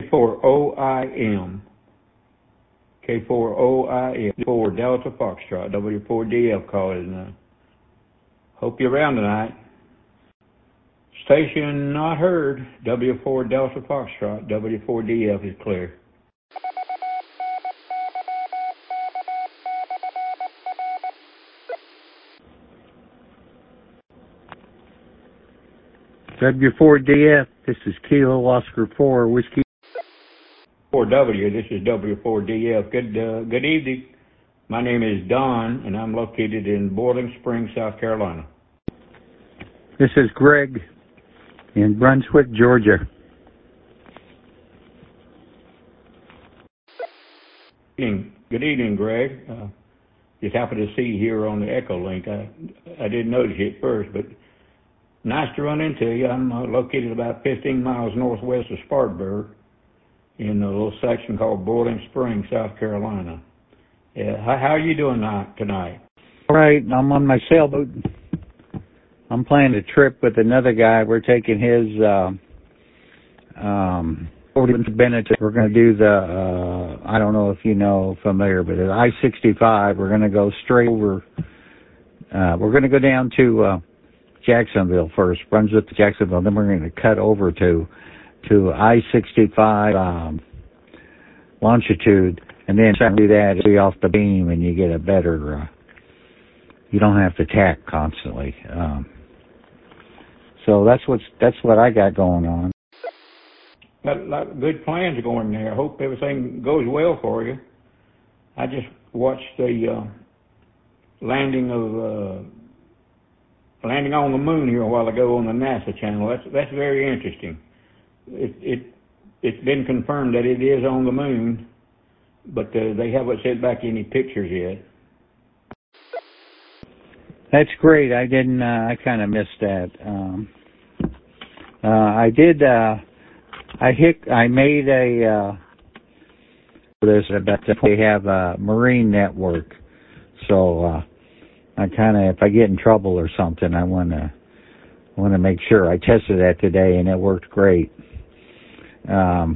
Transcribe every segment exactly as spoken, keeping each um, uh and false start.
four O I M. K four O I M. four Delta Foxtrot. W four D F calling now. Hope you're around tonight. Station not heard. W four Delta Foxtrot. W four D F is clear. W four D F, this is Kilo Oscar four, Whiskey. four W, this is W four D F. Good, uh, good evening. My name is Don, and I'm located in Boiling Springs, South Carolina. This is Greg in Brunswick, Georgia. Good evening, good evening Greg. Uh, just happened to see you here on the Echo Link. I, I didn't notice you at first, but nice to run into you. I'm uh, located about fifteen miles northwest of Spartanburg in a little section called Boiling Springs, South Carolina. Yeah, how, how are you doing tonight? All right, I'm on my sailboat. I'm planning a trip with another guy. We're taking his uh, um, Bennett. We're going to do the, uh, I don't know if you know, familiar, but at I sixty-five, we're going to go straight over. Uh, we're going to go down to uh, Jacksonville first, Brunswick to Jacksonville. Then we're going to cut over to to I sixty-five um, longitude, and then do that see off the beam, and you get a better. Uh, you don't have to tack constantly. Um, so that's what's that's what I got going on. Got a lot of good plans going there. I hope everything goes well for you. I just watched the uh, landing of. Uh, landing on the moon here a while ago on the NASA channel. That's that's very interesting. It it it's been confirmed that it is on the moon, but uh, they haven't sent back any pictures yet. That's great. I didn't. Uh, I kind of missed that. Um, uh, I did. Uh, I hit. I made a. Uh, this about they have a marine network, so. Uh, I kind of, if I get in trouble or something, I want to want to make sure. I tested that today, and it worked great. Um,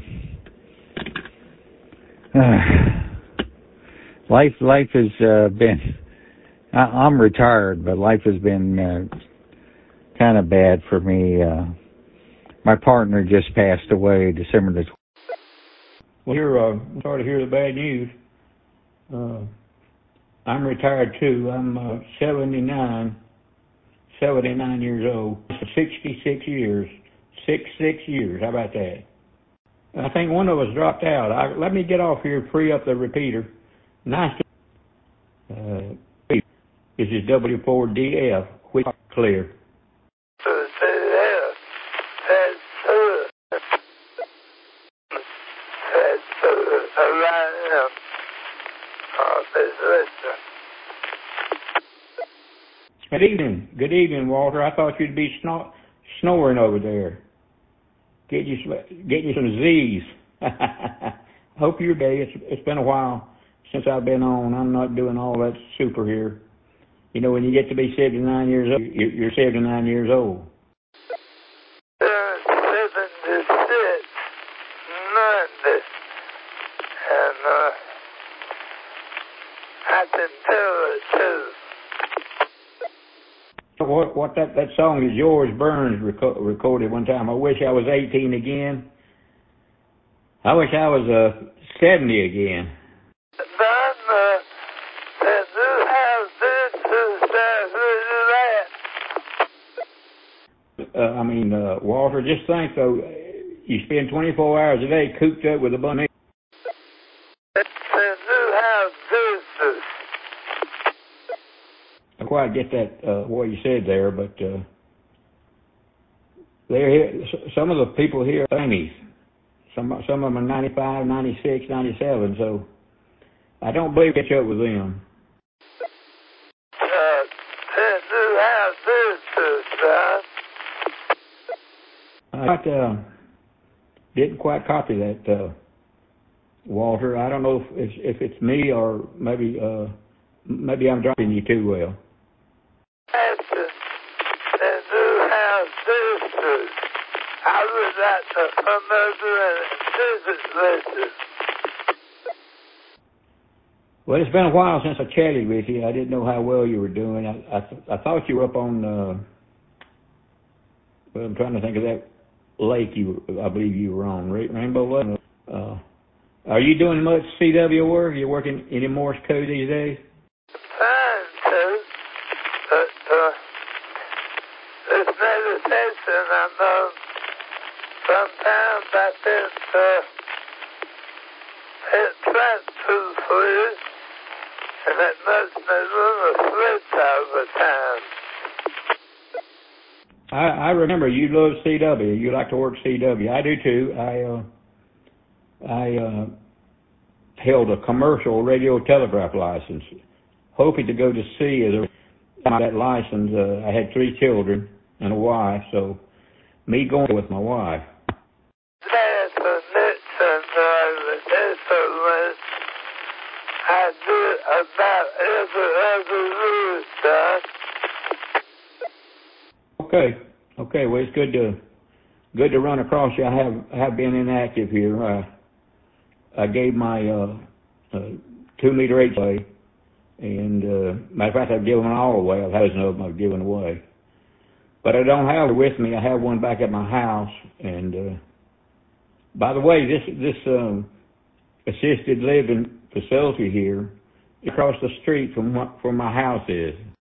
uh, life life has uh, been. I, I'm retired, but life has been uh, kind of bad for me. Uh, my partner just passed away December the twelfth. Well, you're uh, sorry to hear the bad news. Uh, I'm retired too. I'm uh, seventy-nine, seventy-nine years old. sixty-six years. Six, six years. How about that? I think one of us dropped out. I, let me get off here, free up the repeater. Nice to... Uh, this is W four D F, which clear. Good evening. Good evening, Walter. I thought you'd be snor- snoring over there. Get you, get you some Z's. Hope you're okay. It's, it's been a while since I've been on. I'm not doing all that super here. You know, when you get to be seventy-nine years old, you're, you're seventy-nine years old. seventy-six, ninety, and uh, I can tell it too. What, what that, that song is George Burns reco- recorded one time. I wish I was eighteen again. I wish I was uh, seventy again. Then, uh, then you have this to say that. Uh, I mean, uh, Walter, just think though, you spend twenty-four hours a day cooped up with a bunch of... Then you have this. I don't quite get that, uh, what you said there, but uh, they're here, some of the people here are nineties. Some, some of them are ninety-five, ninety-six, ninety-seven, so I don't believe catch up with them. Uh, then you have this, son. I uh, didn't quite copy that, uh, Walter. I don't know if it's, if it's me or maybe uh, maybe I'm dropping you too well. I would like to come over and visit listen. Well, it's been a while since I chatted with you. I didn't know how well you were doing. I I, th- I thought you were up on. Uh, well, I'm trying to think of that lake you. Were, I believe you were on Ra- Rainbow Lake. Uh, are you doing much C W work? Are you working any Morse code these days? Trying to, but uh, this meditation I know sometimes I think uh, it transfers for you, and it makes me run asleep all the time. I, I remember you love C W. You like to work C W. I do too. I uh, I uh, held a commercial radio telegraph license, hoping to go to sea as a that license. Uh, I had three children and a wife, so me going with my wife. There's a Nixon driver, there's a list. I do about every other route, son. Okay, okay. Well, it's good to good to run across you. I have I have been inactive here. Uh, I gave my uh, uh, two meter eight away, and uh, matter of fact, I've given them all away. I've had a dozen of them I've given away, but I don't have it with me. I have one back at my house. And uh, by the way, this this um, assisted living facility here across the street from what, from my house is.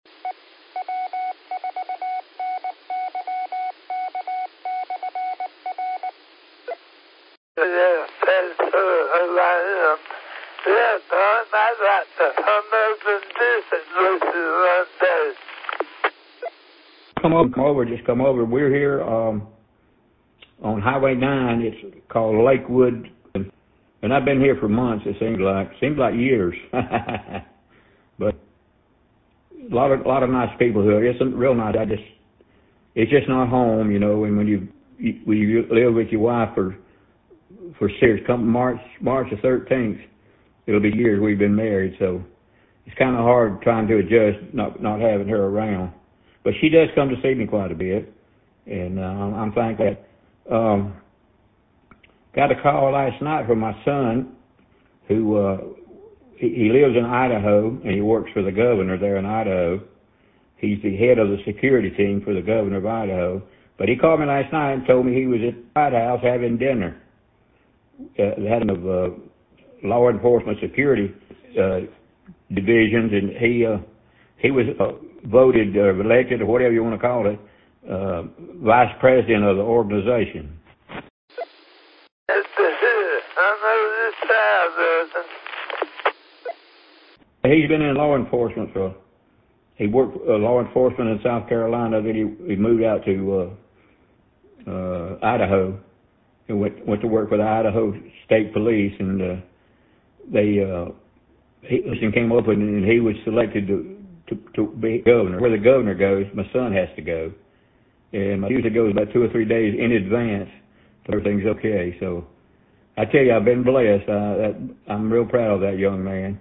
Yeah, that's who I am. Yeah, son, I'd like to come up and visit with you one day. Come over, come over, just come over. We're here um, on Highway nine. It's called Lakewood, and, and I've been here for months. It seems like seems like years, but a lot of a lot of nice people here. It's real nice. I just it's just not home, you know. And when you, you when you live with your wife for for years, come March March the thirteenth, it'll be years we've been married. So it's kind of hard trying to adjust not not having her around. But she does come to see me quite a bit, and uh, I'm, I'm thankful. Um, got a call last night from my son, who uh, he, he lives in Idaho, and he works for the governor there in Idaho. He's the head of the security team for the governor of Idaho. But he called me last night and told me he was at the White House having dinner. Uh, they had of uh, law enforcement security uh, divisions, and he uh, he was uh, voted, uh, elected, or whatever you want to call it, uh, vice president of the organization. It's the here. I know this side, brother. He's been in law enforcement for. He worked uh, law enforcement in South Carolina. Then he, he moved out to uh, uh, Idaho and went went to work for the Idaho State Police. And uh, they uh, he came up with, and he was selected to, to to be governor. Where the governor goes, my son has to go, and my usually goes about two or three days in advance. So everything's okay. So I tell you, I've been blessed. Uh, that, I'm real proud of that young man.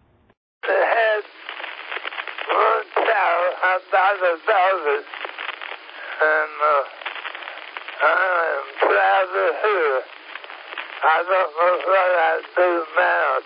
Daughter, daughters, and uh, I am proud of her. I don't know what I do now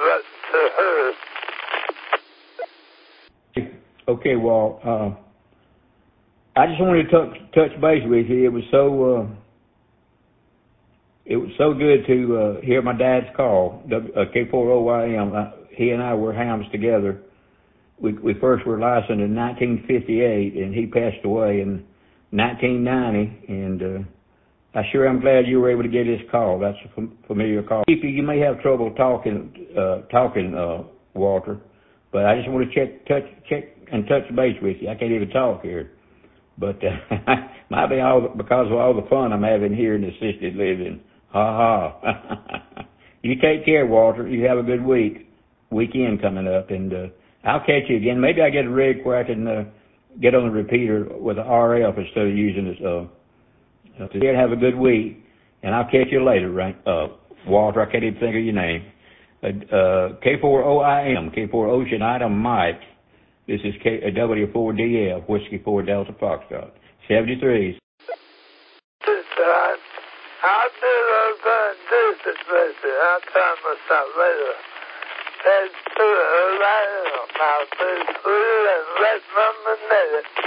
to look to her. Okay, well, uh, I just wanted to touch, touch base with you. It was so uh, it was so good to uh, hear my dad's call, K four O Y M. Uh, he and I were hams together. We, we first were licensed in nineteen fifty-eight, and he passed away in nineteen ninety. And uh, I sure am glad you were able to get his call. That's a fam- familiar call. You, you may have trouble talking, uh, talking, uh, Walter, but I just want to check, touch, check, and touch base with you. I can't even talk here, but uh, might be all because of all the fun I'm having here in assisted living. Ha ha. You take care, Walter. You have a good week, weekend coming up, and. Uh, I'll catch you again. Maybe I get a rig where I can uh, get on the repeater with the R F instead of using this. Uh, uh, today, have a good week, and I'll catch you later, right? Uh, Walter, I can't even think of your name. Uh, uh, K four O I M, K four Ocean Item Mike. This is K, uh, W four D F, Whiskey four Delta Foxtrot, seventy-three. I'll do those this message. I'll try myself later. Let's do it right now. Please food and let mama know it.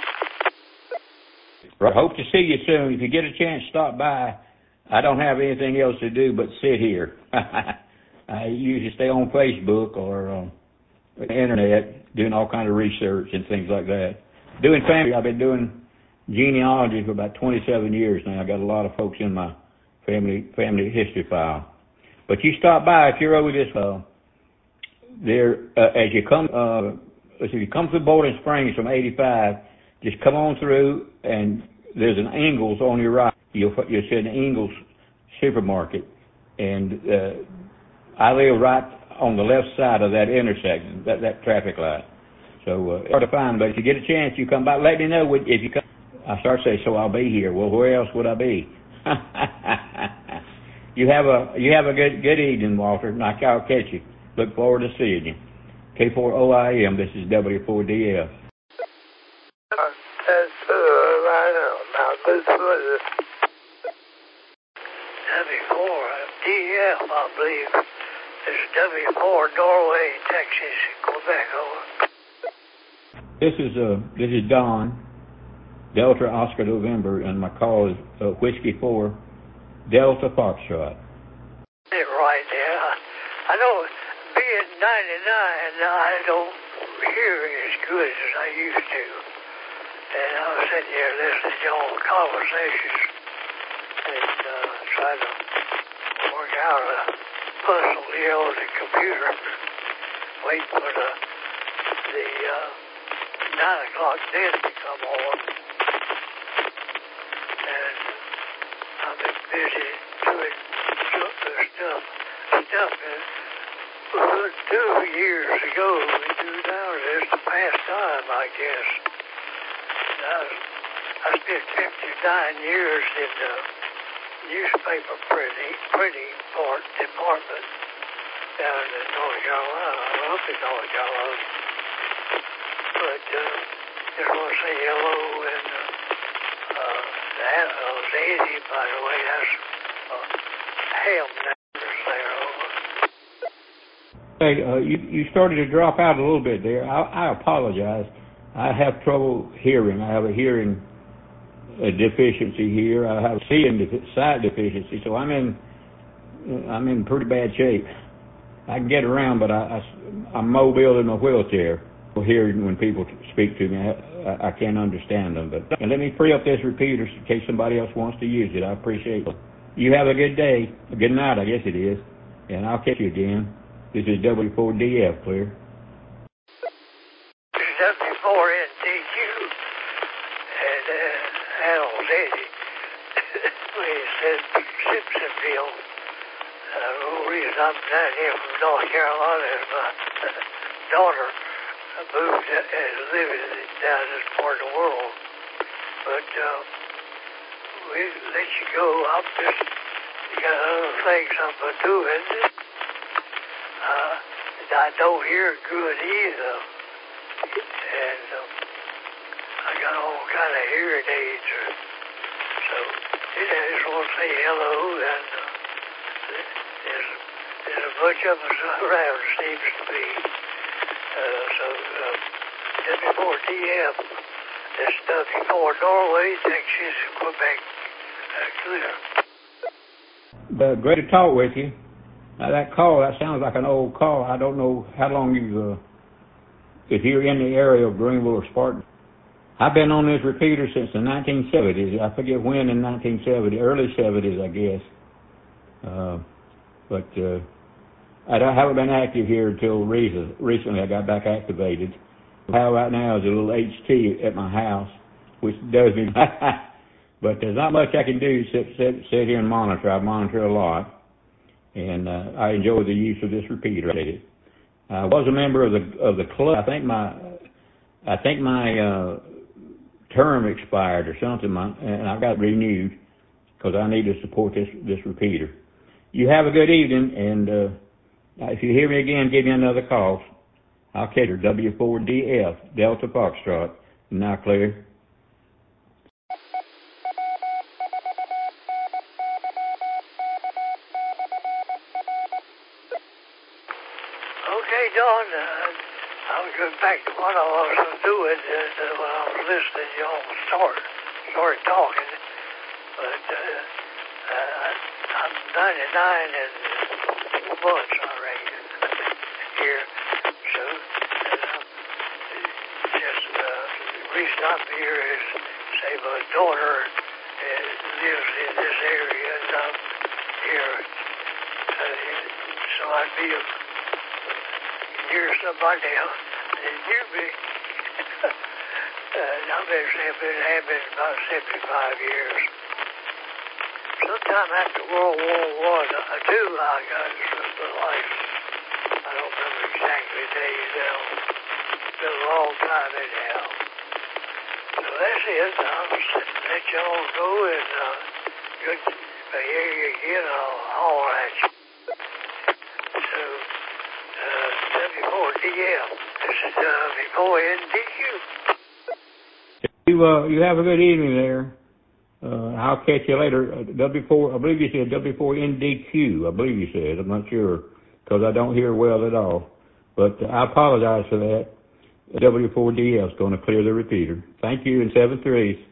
I hope to see you soon. If you get a chance, stop by. I don't have anything else to do but sit here. I usually stay on Facebook or uh, the internet doing all kind of research and things like that. Doing family, I've been doing genealogy for about twenty-seven years now. I got a lot of folks in my family family history file. But you stop by if you're over this. Uh, there, uh, as you come, uh, if you come through Bowling Springs from eighty-five, just come on through, and there's an Ingles on your right. You'll you'll see an Ingles supermarket, and uh, I live right on the left side of that intersection, that that traffic light. So uh, it's hard to find, but if you get a chance, you come by. Let me know when, if you come. I start to say, so I'll be here. Well, where else would I be? you have a you have a good good evening, Walter. And I'll catch you. Look forward to seeing you. K four O I M. This is W four D F. That's uh, right now. Now this was W four D F, I believe. This is W four Norway, Texas, Quebec. Over. This is uh this is Don, Delta Oscar November, and my call is uh, Whiskey four Delta Foxtrot. Right there. I know, being ninety-nine, I don't hear as good as I used to. And I was sitting here listening to all the conversations and uh, trying to work out a puzzle here on the computer, wait for the the uh, nine o'clock din to come on. And I've been busy doing stuff, stuff that uh, two years ago we do now. It's the past time, I guess. I, I spent fifty-nine years in the newspaper printing, printing part, department down in North Carolina. I love in North Carolina. But uh, just want to say hello and uh, uh, that was Eddie, by the way. That's uh, Ham numbers there. Over. Hey, uh, you you started to drop out a little bit there. I, I apologize. I have trouble hearing. I have a hearing uh, deficiency here. I have a seeing defi- sight deficiency, so I'm in I'm in pretty bad shape. I can get around, but I, I I'm mobile in a wheelchair. Hearing when people speak to me, I, I can't understand them. But and let me free up this repeater in case somebody else wants to use it. I appreciate it. You have a good day, a good night, I guess it is, and I'll catch you again. This is W four D F, clear. W four N T Q and uh, Harold Eddie. When he said Simpsonville, uh, the whole reason I'm down here from North Carolina is my daughter moved and living down this part of the world. But uh, we let you go. I'm just got other things I'm doing. Uh, I don't hear good either. And um, I got all kind of hearing aids. So yeah, I just want to say hello. And uh, there's, there's a bunch of us around, seems to be. Uh, so, uh, W four D F, this W four Norway, Texas, Quebec, uh, clear. Uh, great to talk with you. Now that call, that sounds like an old call. I don't know how long you, uh, if you're in the area of Greenville or Spartan. I've been on this repeater since the nineteen seventies. I forget when in nineteen seventy, early seventies, I guess. Uh, but, uh, I haven't been active here until recently. Recently, I got back activated. How right now is a little H T at my house, which does me. But there's not much I can do except sit, sit here and monitor. I monitor a lot, and uh, I enjoy the use of this repeater. I was a member of the of the club. I think my I think my uh, term expired or something, my, and I got renewed because I need to support this this repeater. You have a good evening, and. Uh, If you hear me again, give me another call. I'll catch her. W four D F, Delta Foxtrot. Now clear. Okay, Don. Uh, I was going back to what I was doing uh, when I was listening. Y'all start started talking, but uh, uh, I'm ninety-nine and four months, I reckon, here. So uh, just uh, the reason I'm here is, say, my daughter uh, lives in this area, and I'm here. Uh, so I'd be a hear somebody else that knew me. uh, I've been, been having about seventy-five years. Sometime after World War One, uh, two, I got the life. I don't remember exactly the days now. It's been a long time anyhow. So that's it. I'll let y'all go, and uh, good. If I hear you again, I'll holler at you. So. W four D L. This is W four N D Q. You, uh, you have a good evening there. Uh, I'll catch you later. Uh, W four, I believe you said W four N D Q, I believe you said. I'm not sure, because I don't hear well at all. But uh, I apologize for that. W four D L is going to clear the repeater. Thank you, and seven three.